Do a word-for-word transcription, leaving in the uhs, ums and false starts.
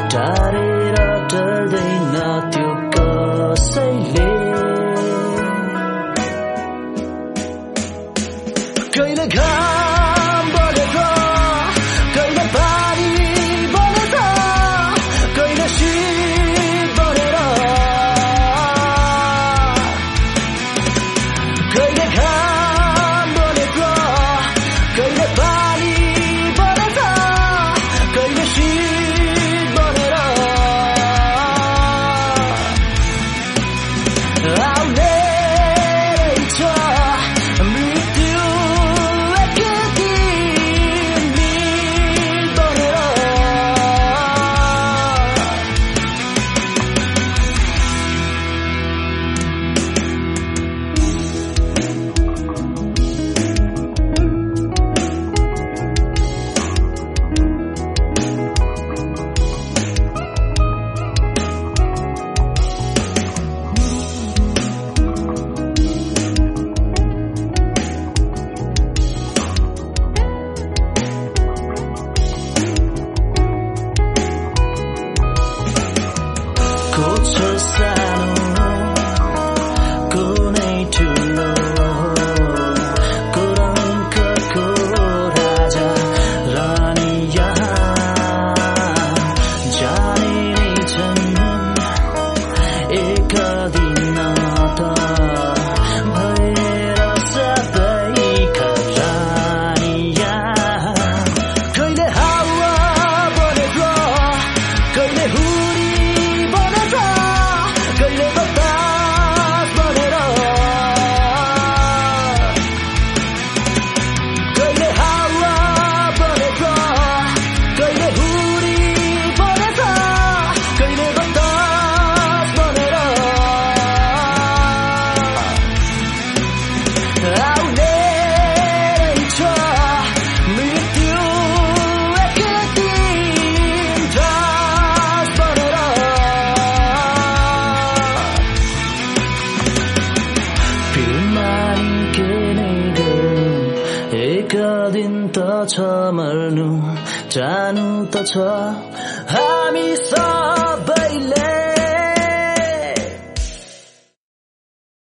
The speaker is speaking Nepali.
टाढेर डल्दैन त्यो कसैले कहिले घाम बढेछ कहिले पानी बढेछ कहिले शीत बढेर कहिले घाम बढेछ कहिले पानी बढेछ कहिले शीत बढेर आउने छ मृत्यु को सानो कुनै ठुलो को रङको राजा रानी यहाँ जाने नै छन् एक दिन त भएर सबैका रानी यहाँ कहिले हावा बढेछ कहिले हुरी कहिले बतास बढेर कहिले हावा बढेछ कहिले हुरी बढेछ कहिले बतास बढेर आउने छ मृत्यु एक दिन त्रास बढेर एक दिन त छ मर्नु जानु त छ हामी